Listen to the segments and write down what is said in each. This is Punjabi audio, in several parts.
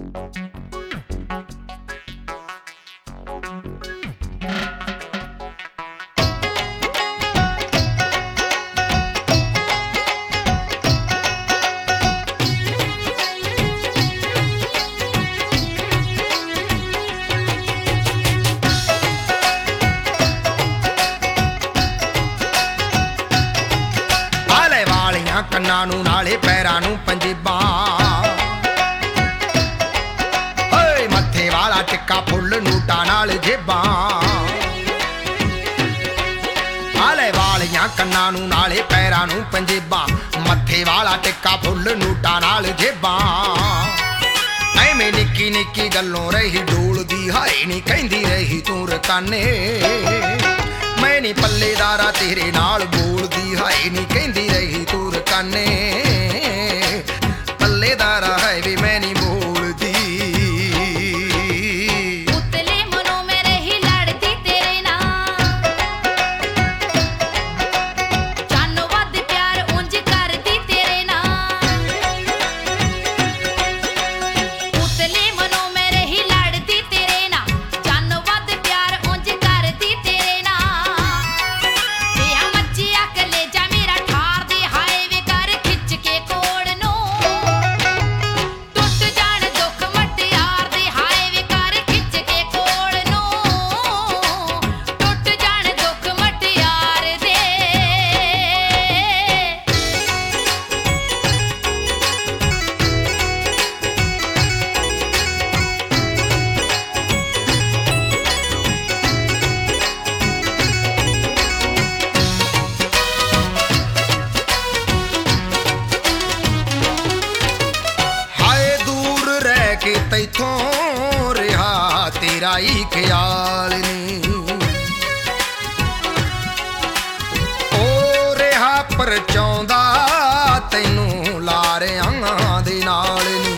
ਕੰਨਾਂ ਨੂੰ ਨਾਲੇ ਪੈਰਾਂ ਨੂੰ ਪੰਜੇਬਾਂ, ਓਏ ਮੱਥੇ ਵਾਲਾ ਟਿੱਕਾ ਫੁੱਲ ਨੋਟਾਂ ਨਾਲ ਜੇਬਾਂ। ਆਲੇ ਵਾਲੀਆਂ ਕੰਨਾਂ ਨੂੰ ਨਾਲੇ ਪੈਰਾਂ ਨੂੰ ਪੰਜੇਬਾਂ, ਮੱਥੇ ਵਾਲਾ ਟਿੱਕਾ ਫੁੱਲ ਨੋਟਾਂ ਨਾਲ ਜੇਬਾਂ। ਐਵੇਂ ਨਿੱਕੀ ਨਿੱਕੀ ਗੱਲੋਂ ਰਹੀ ਡੋਲਦੀ, ਹਾਏ ਨੀ ਕਹਿੰਦੀ ਰਹੀ ਤੂੰ ਰਕਾਨੇ। ਮੈਂ ਨੀ ਪੱਲੇਦਾਰਾ ਤੇਰੇ ਨਾਲ ਬੋਲਦੀ, ਹਾਏ ਨੀ ਕਹਿੰਦੀ ਰਹੀ ਤੂੰ ਰਕਾਨੇ। ਪੱਲੇਦਾਰਾ ਹੈ ਵੀ ਮੈਂ ਨੀ ਬੋਲਦੀ। ਉਤਲੇ ਮਨੋਂ ਮੈਂ ਰਹੀ ਲੜਦੀ ਤੇਰੇ ਨਾਲ, ਜਾਨੋਂ ਵੱਧ ਪਿਆਰ ਉਂਝ ਕਰਦੀ ਤੇਰੇ ਨਾਲ। ਉਤਲੇ ਮਨੋਂ ਮੈਂ ਰਹੀ ਲੜਦੀ ਤੇਰੇ ਨਾਲ, ਜਾਨੋਂ ਵੱਧ ਪਿਆਰ ਉਂਝ ਕਰਦੀ ਤੇਰੇ ਨਾਲ। ਤੇ ਆ ਮੱਚਿਆ ਕਲੇਜਾ ਮੇਰਾ ਠਾਰ ਦੇ, ਹਾਏ ਵੇ ਕਰ ਖਿੱਚ ਕੇ ਕੋਲ ਨੂੰ। ਟੁੱਟ ਜਾਣ ਦੁੱਖ ਮਟਿਆਰ ਦੇ, ਹਾਏ ਵੇ ਕਰ ਖਿੱਚ ਕੇ ਕੋਲ ਨੂੰ। ਟੁੱਟ ਜਾਣ ਦੁੱਖ ਮਟਿਆਰ ਦੇ। ਹਾਏ ਦੂਰ ਰਹਿ ਕੇ ਤੈਥੋਂ ਰਿਹਾ ਤੇਰਾ ਹੀ ਖਿਆਲ ਨੀ। ਉਹ ਰਿਹਾ ਪਰਚਾਉਂਦਾ ਤੈਨੂੰ ਲਾਰਿਆਂ ਦੇ ਨਾਲ ਨੀ।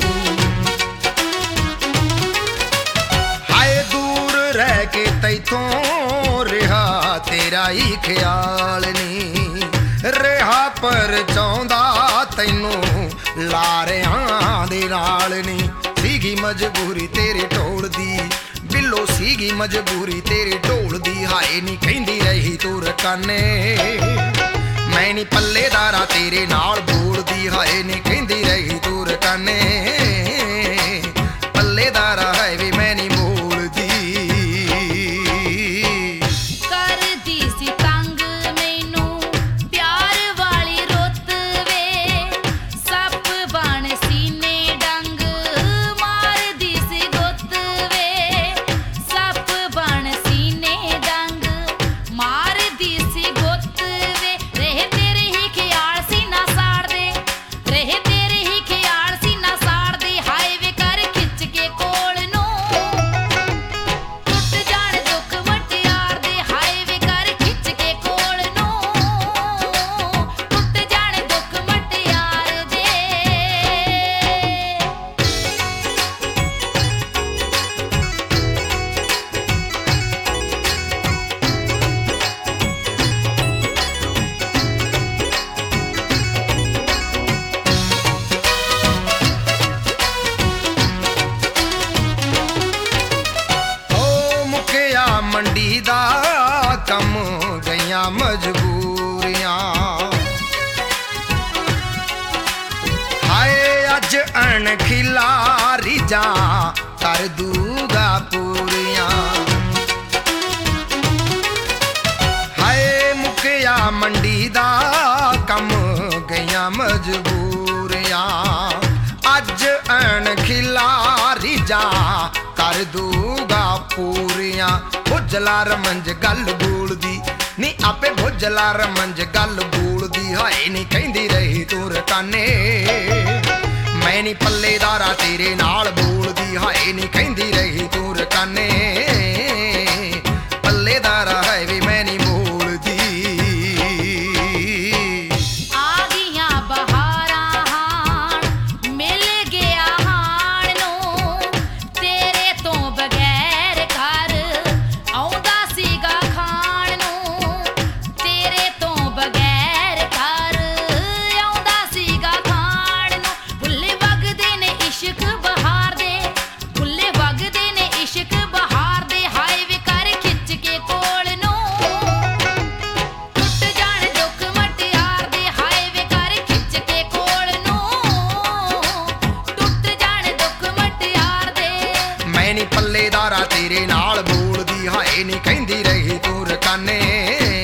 ਹਾਏ ਦੂਰ ਰਹਿ ਕੇ ਤੈਥੋਂ ਰਿਹਾ ਤੇਰਾ ਹੀ ਖਿਆਲ ਨੀ। ਰਿਹਾ ਪਰਚਾਉਂਦਾ ਤੈਨੂੰ ਲਾਰਿਆਂ ਦੇ ਨਾਲ ਨੀ। ਸੀਗੀ ਮਜਬੂਰੀ ਤੇਰੇ ਢੋਲ ਦੀ, ਬਿੱਲੋ ਸੀਗੀ ਮਜਬੂਰੀ ਤੇਰੇ ਢੋਲ ਦੀ, ਹਾਏ ਨੀ ਕਹਿੰਦੀ ਰਹੀ ਤੂੰ ਰਕਾਨੇ। ਮੈਂ ਨੀ ਪੱਲੇਦਾਰਾ ਤੇਰੇ ਨਾਲ ਬੋਲਦੀ, ਹਾਏ ਨੀ ਕਹਿੰਦੀ ਰਹੀ ਤੂੰ ਰਕਾਨੇ। ਪੱਲੇਦਾਰਾ ਹੈ ਵੀ ਮੈਂ ਨੀ ਬੋਲਦੀ। ਕਰਦੀ ਸੀ ਤੰਗ ਮੈਨੂੰ ਪਿਆਰ ਵਾਲੀ ਰੁੱਤ ਵੇ, ਸੱਪ ਬਣ ਸੀਨੇ ਡੰਗ ਮਾਰਦੀ ਸੀ ਗੁੱਤ ਵੇ। ਸੱਪ ਬਣ ਸੀਨੇ ਡੰਗ ਮਾਰਦੀ ਸੀ ਗੁੱਤ ਵੇ। ਰਹੇ ਤੇਰੇ ਹੀ ਖਿਆਲ ਸੀ ਨਾ ਸਾੜਦੇ, ਰਹੇ ਤੇਰੇ ਹੀ ਖਿਆਲ ਸੀ ਨਾ ਸਾੜਦੇ, ਹਾਏ ਵੇ ਕਰ ਖਿੱਚ ਕੇ ਕੋਲ ਨੂੰ। ਟੁੱਟ ਜਾਣ ਦੁੱਖ ਮਟਿਆਰ ਦੇ, ਹਾਏ ਵੇ ਕਰ ਖਿੱਚ ਕੇ ਕੋਲ ਨੂੰ। ਟੁੱਟ ਜਾਣ ਦੁੱਖ ਮਟਿਆਰ ਦੇ। ਓ ਮੁੱਕਿਆ ਮੰਡੀ ਦਾ ਕੰਮ, ਗਈਆਂ ਮਜਬੂਰੀਆਂ। ਹਾਏ ਅੱਜ ਅਣਖਿਲਾ ਰੀਝਾਂ ਕਰ ਦੂਗਾ ਪੂਰੀਆਂ। ਹਾਏ ਮੁੱਕਿਆ ਮੰਡੀ ਦਾ ਕੰਮ, ਗਈਆਂ ਮਜਬੂਰੀਆਂ। ਅੱਜ ਅਣਖਿਲਾ ਰੀਝਾਂ ਕਰ ਦੂਗਾ ਪੂਰੀਆਂ। ਭੁੱਜਲਾ ਰਮੰਜ ਗੱਲ ਬੋਲਦੀ ਨੀ, ਆਪੇ ਭੁੱਜਲਾ ਰਮੰਜ ਗੱਲ ਬੋਲਦੀ, ਹਾਏ ਨੀ ਕਹਿੰਦੀ ਰਹੀ ਤੂੰ ਰਕਾਨੇ। ਮੈਂ ਨੀ ਪੱਲੇਦਾਰਾ ਤੇਰੇ ਨਾਲ ਬੋਲਦੀ, ਹਾਏ ਨੀ ਕਹਿੰਦੀ ਰਹੀ ਤੂੰ ਰਕਾਨੇ। ਪੱਲੇਦਾਰਾ ਹੈ ਵੀ ਮੈਂ ਨੀ ਬੋਲਦੀ। ਆ ਗਈਆਂ ਬਹਾਰਾਂ ਹਾਣ, ਮਿਲ ਗਿਆ ਹਾਣ ਨੂੰ। ਤੇਰੇ ਤੋਂ ਬਗੈਰ ਘਰ ਆਉਂਦਾ ਸੀਗਾ ਖਾਣ ਨੂੰ। ਤੇਰੇ ਤੋਂ ਬਗੈਰ ਘਰ ਆਉਂਦਾ ਸੀਗਾ ਖਾਣ ਨੂੰ। ਫੁੱਲ ਵਗਦੇ ਨੇ ਇਸ਼ਕ ਬਹਾਰ ਦੇ, ਨੀ ਕਹਿੰਦੀ ਰਹੀ ਤੂੰ ਰਕਾਨੇ